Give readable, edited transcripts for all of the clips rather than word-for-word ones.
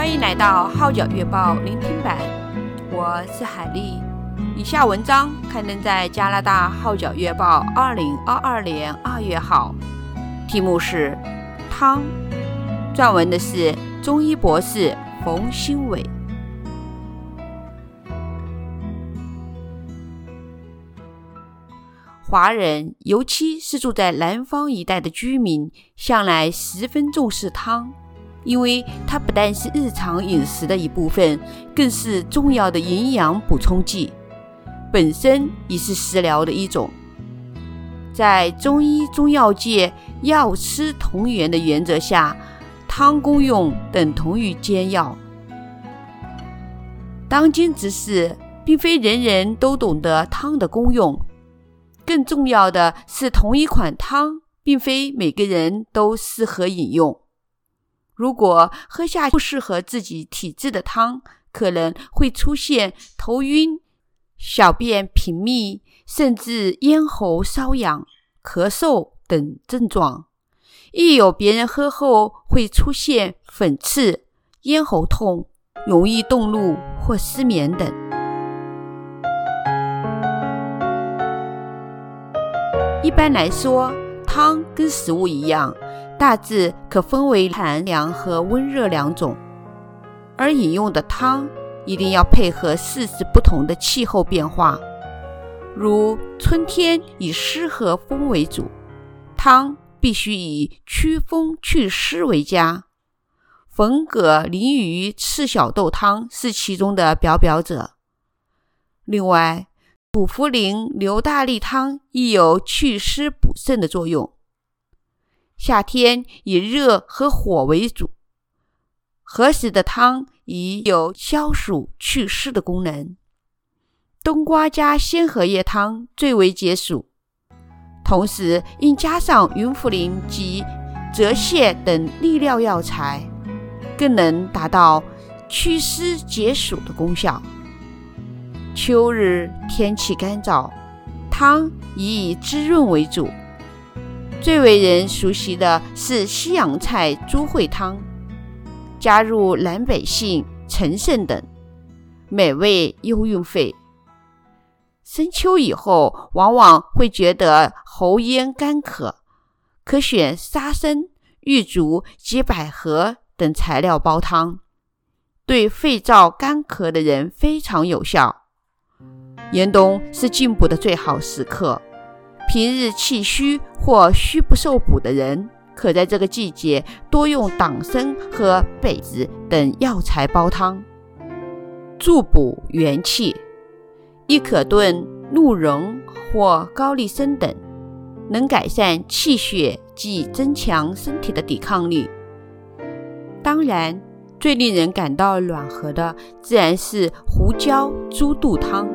欢迎来到号角月报聆听版，我是海丽。以下文章刊登在加拿大号角月报2022年2月号，题目是汤，撰文的是中医博士冯新伟。华人，尤其是住在南方一带的居民，向来十分重视汤，因为它不但是日常饮食的一部分，更是重要的营养补充剂，本身已是食疗的一种。在中医中药界药吃同源的原则下，汤功用等同于煎药。当今之世，并非人人都懂得汤的功用，更重要的是，同一款汤并非每个人都适合饮用。如果喝下不适合自己体质的汤，可能会出现头晕、小便频密，甚至咽喉瘙痒、咳嗽等症状。亦有别人喝后会出现粉刺、咽喉痛、容易动怒或失眠等。一般来说，汤跟食物一样，大致可分为寒凉和温热两种，而饮用的汤一定要配合适时不同的气候变化。如春天以湿和风为主，汤必须以祛风祛湿为佳。粉葛鲮鱼赤小豆汤是其中的表者。另外，土茯苓硫大利汤亦有祛湿补肾的作用。夏天以热和火为主，合时的汤已有消暑祛湿的功能。冬瓜加鲜荷叶汤最为解暑，同时应加上云茯苓及泽泻等利尿药材，更能达到祛湿解暑的功效。秋日天气干燥，汤宜以滋润为主。最为人熟悉的是西洋菜猪烩汤，加入南北杏、陈胜等，美味又润肺。深秋以后，往往会觉得喉咽干渴，可选沙参、玉竹及百合等材料煲汤，对肺燥干咳的人非常有效。严冬是进补的最好时刻，平日气虚或虚不受补的人，可在这个季节多用党参和北子等药材煲汤，助补元气。亦可炖鹿茸或高丽参等，能改善气血及增强身体的抵抗力。当然，最令人感到暖和的自然是胡椒猪肚汤。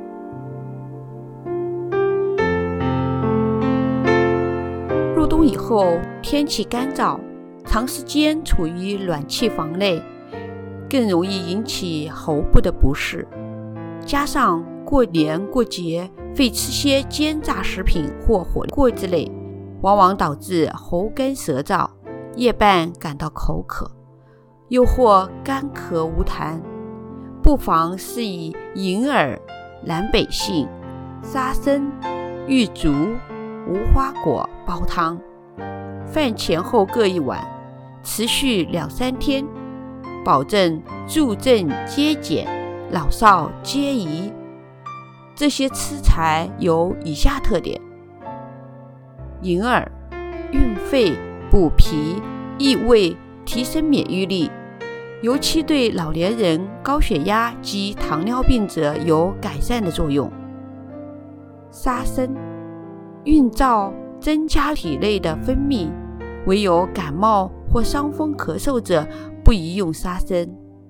入冬以后，天气干燥，长时间处于暖气房内，更容易引起喉部的不适。加上过年过节会吃些煎炸食品或火锅之类，往往导致喉干舌燥，夜半感到口渴，又或干咳无痰。不妨是以银耳、南北杏、沙参、玉竹、无花果煲汤，饭前后各一碗，持续2-3天，保证助阵皆减，老少皆宜。这些吃材有以下特点：银耳润肺补脾益胃，提升免疫力，尤其对老年人、高血压及糖尿病者有改善的作用。沙参运燥，增加体内的分泌，唯有感冒或伤风咳嗽者不宜用沙参。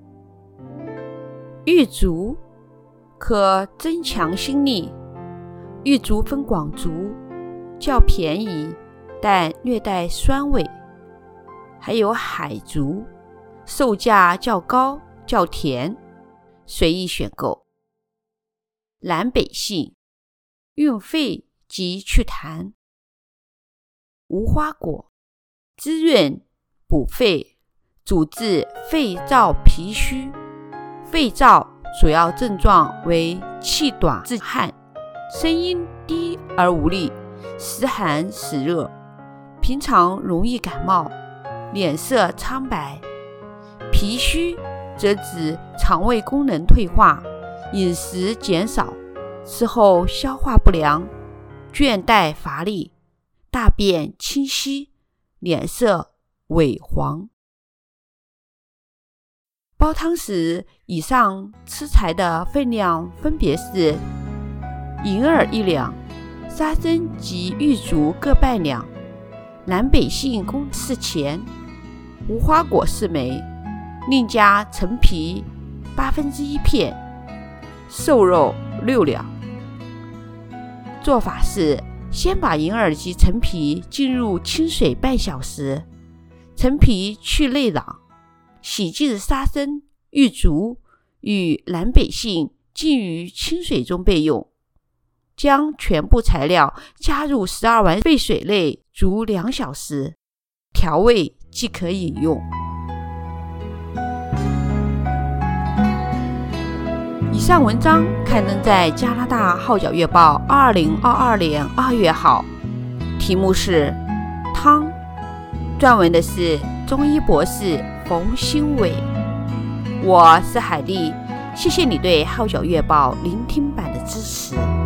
玉竹可增强心力，玉竹分广竹，较便宜，但略带酸味。还有海竹，售价较高，较甜，随意选购。南北杏润肺及祛痰。无花果滋润补肺， 主治肺燥脾虚。肺燥主要症状为气短自汗，声音低而无力，时寒时热，平常容易感冒，脸色苍白。脾虚则指肠胃功能退化，饮食减少，吃后消化不良，倦怠乏力，大便清稀，脸色萎黄。煲汤时，以上吃材的分量分别是：银耳1两，沙参及玉竹各半两，南北杏各4钱，无花果4枚，另加陈皮1/8片，瘦肉6两。做法是：先把银耳及陈皮浸入清水半小时，陈皮去内瓤，洗净沙参、玉竹与南北杏浸于清水中备用。将全部材料加入12碗沸水内煮2小时，调味即可饮用。以上文章刊登在加拿大号角月报2022年2月号，题目是汤，撰文的是中医博士冯兴伟。我是海丽，谢谢你对号角月报聆听版的支持。